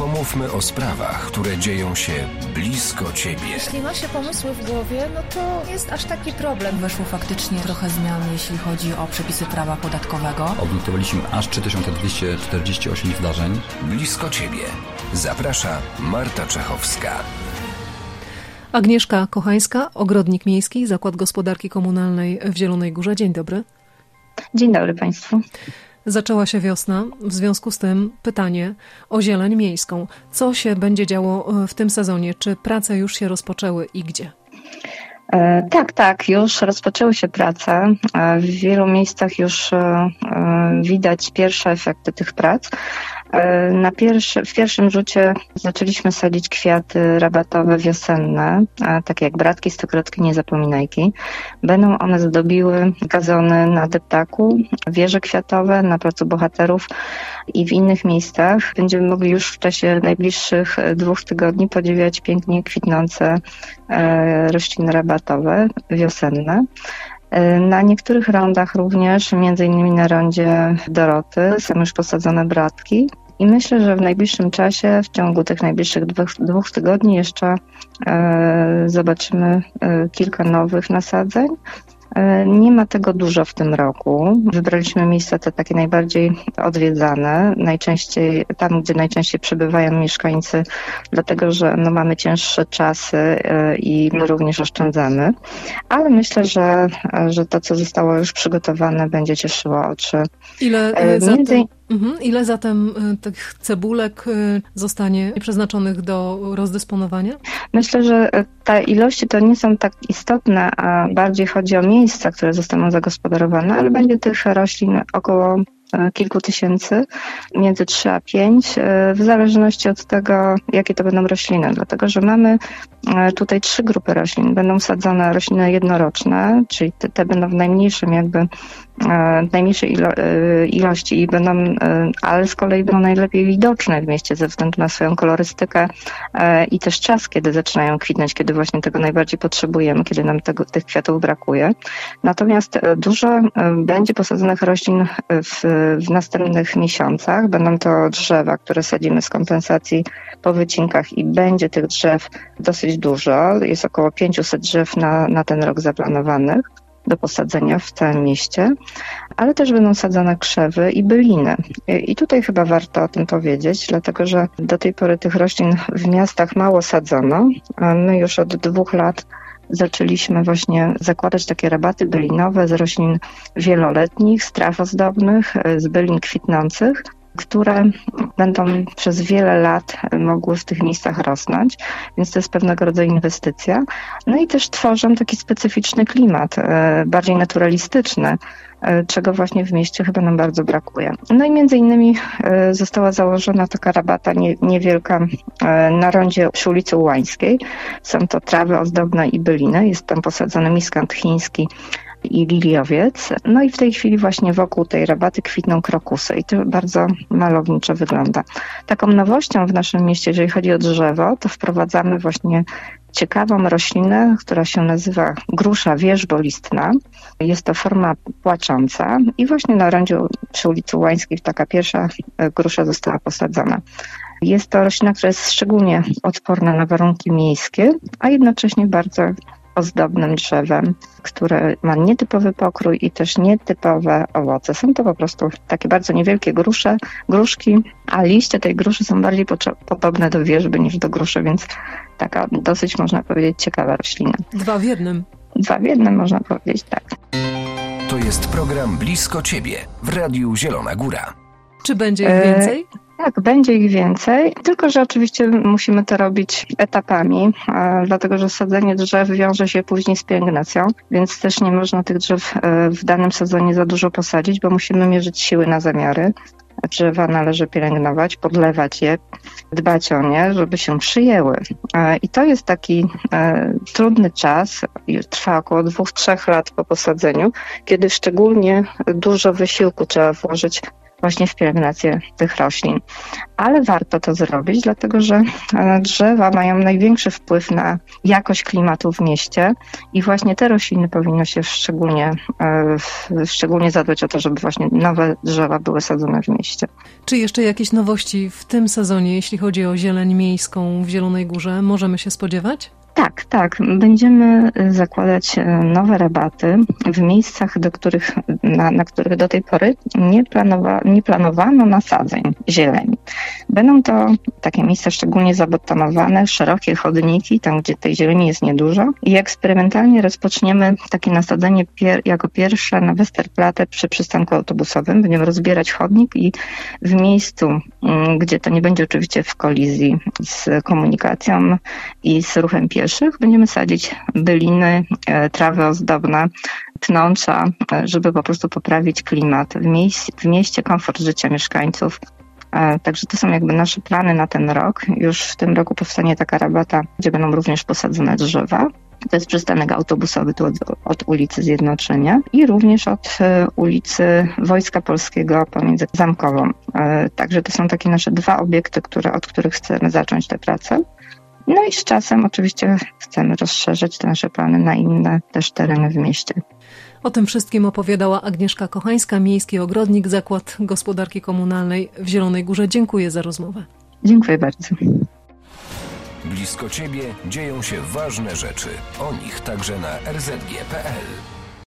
Pomówmy o sprawach, które dzieją się blisko Ciebie. Jeśli ma się pomysły w głowie, no to jest aż taki problem. Weszło faktycznie trochę zmian, jeśli chodzi o przepisy prawa podatkowego. Odnotowaliśmy aż 3248 zdarzeń. Blisko Ciebie. Zaprasza Marta Czechowska. Agnieszka Kochańska, Ogrodnik Miejski, Zakład Gospodarki Komunalnej w Zielonej Górze. Dzień dobry. Dzień dobry Państwu. Zaczęła się wiosna, w związku z tym pytanie o zieleń miejską. Co się będzie działo w tym sezonie? Czy prace już się rozpoczęły i gdzie? Tak, już rozpoczęły się prace. W wielu miejscach już widać pierwsze efekty tych prac. W pierwszym rzucie zaczęliśmy sadzić kwiaty rabatowe wiosenne, takie jak bratki, stokrotki, niezapominajki. Będą one zdobiły gazony na deptaku, wieże kwiatowe, na Placu Bohaterów i w innych miejscach. Będziemy mogli już w czasie najbliższych 2 tygodni podziwiać pięknie kwitnące rośliny rabatowe wiosenne. Na niektórych rondach również, między innymi na rondzie Doroty, są już posadzone bratki i myślę, że w najbliższym czasie, w ciągu tych najbliższych 2 tygodni jeszcze zobaczymy kilka nowych nasadzeń. Nie ma tego dużo w tym roku. Wybraliśmy miejsca te takie najbardziej odwiedzane, tam, gdzie najczęściej przebywają mieszkańcy, dlatego że mamy cięższe czasy i my również oszczędzamy. Ale myślę, że to, co zostało już przygotowane, będzie cieszyło oczy. Ile zatem tych cebulek zostanie przeznaczonych do rozdysponowania? Myślę, że te ilości to nie są tak istotne, a bardziej chodzi o miejsca, które zostaną zagospodarowane, ale będzie tych roślin około kilku tysięcy, między 3 a 5, w zależności od tego, jakie to będą rośliny. Dlatego, że mamy tutaj 3 grupy roślin. Będą sadzone rośliny jednoroczne, czyli te będą w najmniejszej ilości i ale z kolei będą najlepiej widoczne w mieście ze względu na swoją kolorystykę i też czas, kiedy zaczynają kwitnąć, kiedy właśnie tego najbardziej potrzebujemy, kiedy nam tych kwiatów brakuje. Natomiast dużo będzie posadzonych roślin w następnych miesiącach. Będą to drzewa, które sadzimy z kompensacji po wycinkach i będzie tych drzew dosyć dużo. Jest około 500 drzew na ten rok zaplanowanych do posadzenia w całym mieście, ale też będą sadzone krzewy i byliny. I tutaj chyba warto o tym powiedzieć, dlatego że do tej pory tych roślin w miastach mało sadzono. My już od 2 lat zaczęliśmy właśnie zakładać takie rabaty bylinowe z roślin wieloletnich, z traw ozdobnych, z bylin kwitnących, które będą przez wiele lat mogły w tych miejscach rosnąć, więc to jest pewnego rodzaju inwestycja. No i też tworzą taki specyficzny klimat, bardziej naturalistyczny, czego właśnie w mieście chyba nam bardzo brakuje. No i między innymi została założona taka rabata niewielka na rondzie przy ulicy Ułańskiej. Są to trawy ozdobne i byliny, jest tam posadzony miskant chiński i liliowiec. No i w tej chwili właśnie wokół tej rabaty kwitną krokusy i to bardzo malowniczo wygląda. Taką nowością w naszym mieście, jeżeli chodzi o drzewo, to wprowadzamy właśnie ciekawą roślinę, która się nazywa grusza wierzbolistna. Jest to forma płacząca i właśnie na rondzie przy ulicy Łańskiej taka pierwsza grusza została posadzona. Jest to roślina, która jest szczególnie odporna na warunki miejskie, a jednocześnie bardzo ozdobnym drzewem, które ma nietypowy pokrój i też nietypowe owoce. Są to po prostu takie bardzo niewielkie gruszki, a liście tej gruszy są bardziej podobne do wierzby niż do gruszy, więc taka dosyć, można powiedzieć, ciekawa roślina. 2 w 1. 2 w 1 można powiedzieć, tak. To jest program Blisko Ciebie w Radiu Zielona Góra. Czy będzie ich więcej? Tak, będzie ich więcej, tylko że oczywiście musimy to robić etapami, dlatego że sadzenie drzew wiąże się później z pielęgnacją, więc też nie można tych drzew w danym sezonie za dużo posadzić, bo musimy mierzyć siły na zamiary. Drzewa należy pielęgnować, podlewać je, dbać o nie, żeby się przyjęły. I to jest taki trudny czas, trwa około 2-3 lat po posadzeniu, kiedy szczególnie dużo wysiłku trzeba włożyć właśnie w pielęgnację tych roślin. Ale warto to zrobić, dlatego że drzewa mają największy wpływ na jakość klimatu w mieście i właśnie te rośliny powinno się szczególnie zadbać o to, żeby właśnie nowe drzewa były sadzone w mieście. Czy jeszcze jakieś nowości w tym sezonie, jeśli chodzi o zieleń miejską w Zielonej Górze, możemy się spodziewać? Tak. Będziemy zakładać nowe rabaty w miejscach, na których do tej pory nie planowano nasadzeń zieleni. Będą to takie miejsca szczególnie zabetonowane, szerokie chodniki, tam gdzie tej zieleni jest niedużo i eksperymentalnie rozpoczniemy takie nasadzenie jako pierwsze na Westerplatte przy przystanku autobusowym. Będziemy rozbierać chodnik i w miejscu, gdzie to nie będzie oczywiście w kolizji z komunikacją i z ruchem pieszych, będziemy sadzić byliny, trawy ozdobne, pnącza, żeby po prostu poprawić klimat w mieście, komfort życia mieszkańców. Także to są jakby nasze plany na ten rok. Już w tym roku powstanie taka rabata, gdzie będą również posadzone drzewa. To jest przystanek autobusowy tu od ulicy Zjednoczenia i również od ulicy Wojska Polskiego pomiędzy Zamkową. Także to są takie nasze dwa obiekty, od których chcemy zacząć tę pracę. No i z czasem oczywiście chcemy rozszerzyć te nasze plany na inne też tereny w mieście. O tym wszystkim opowiadała Agnieszka Kochańska, miejski ogrodnik, Zakład Gospodarki Komunalnej w Zielonej Górze. Dziękuję za rozmowę. Dziękuję bardzo. Blisko Ciebie dzieją się ważne rzeczy. O nich także na rzg.pl.